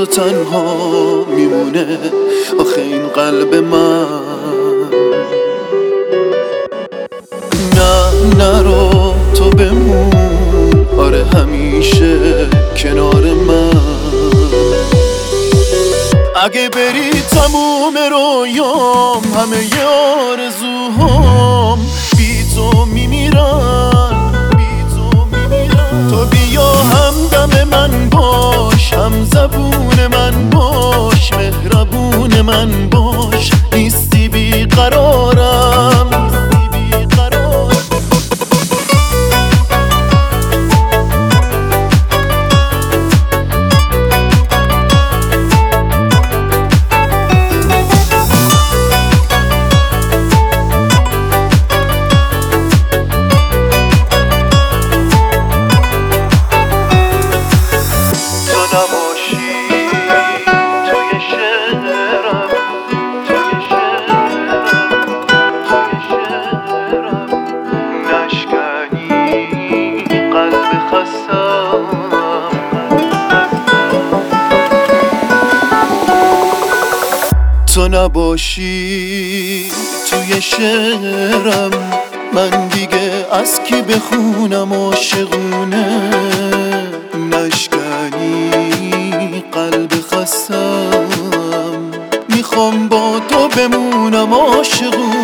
تنها میمونه آخه این قلب من. نه نرو تو بمون، آره همیشه کنار من. اگه بری تموم رویام، همه آرزوهام بی تو میمیرن. تو بیا همدم من باش، هم زبون من باش، مهربون من باش، نیستی بیقرارم. تو نباشی توی شعرم، من دیگه از کی بخونم عاشقونه. نشکنی قلب خستم، میخوام با تو بمونم عاشقونه.